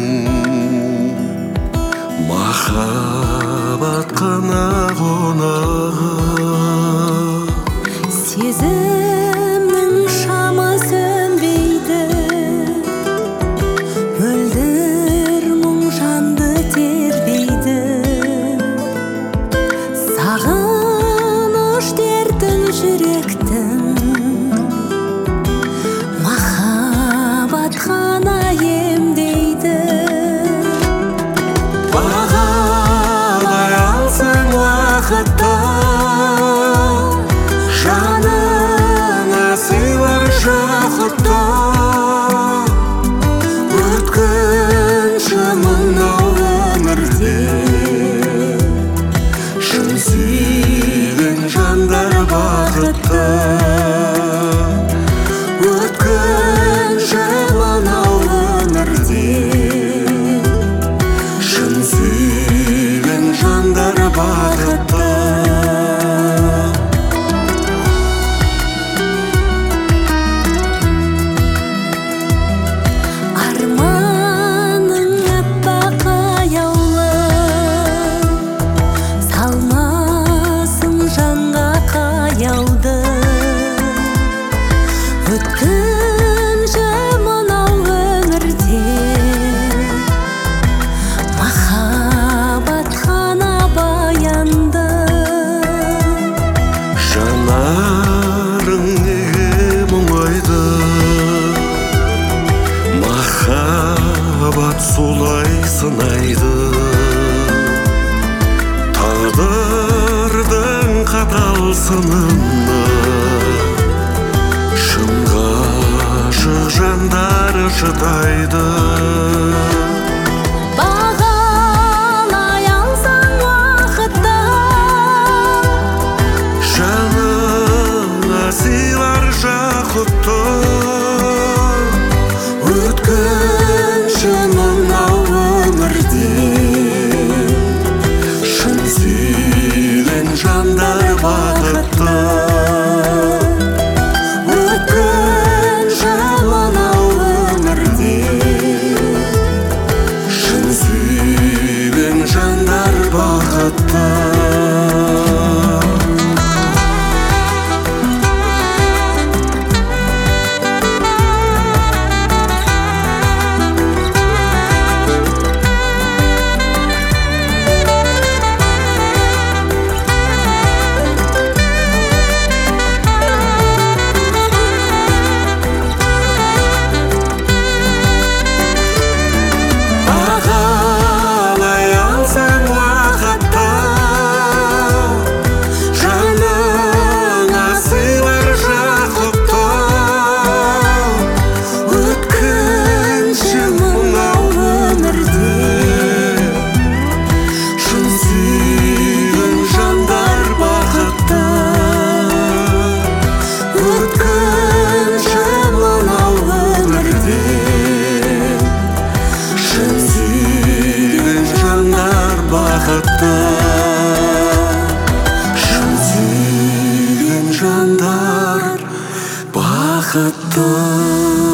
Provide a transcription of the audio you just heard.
махаббат қана қонағы. Сезімнің шамы сөнбейді, мөлдір мұң жанды тербейді. Сағыныш дертін жүректің, махаббат қана емдейді. Бағалай алсаң уақытта, жаныңа сыйлар жақұтта. Өткінші мынау өмірде, шын сүйген жандар бақытты. Өткінші мынау өмірде, шын сүйген жандар бақытты. Арманың аппақ аяулы, салмасын жанға қаяуды. Өткінші мынау өмірде, махаббат қана баянды. Жанарың неге мұңайды, махаббат солай сынайды. Тағдырдың қатал сынына, шын ғашық жандар шыдайды. Бағалай алсаң уақытта, Жаныңа сыйлар жақұтты. Өткінші мынау өмірде, шын сүйген жандар бақытты. Өткінші мынау өмірде, шын сүйген жандар бақытты. Бағалай алсаң уақытта, жаныңа сыйлар жақұтты. Өткінші мынау өмірде, шын сүйген жандар бақытты. Өткінші мынау өмірде, шын сүйген жандар бақытты. Шын сүйген жандар бақытты.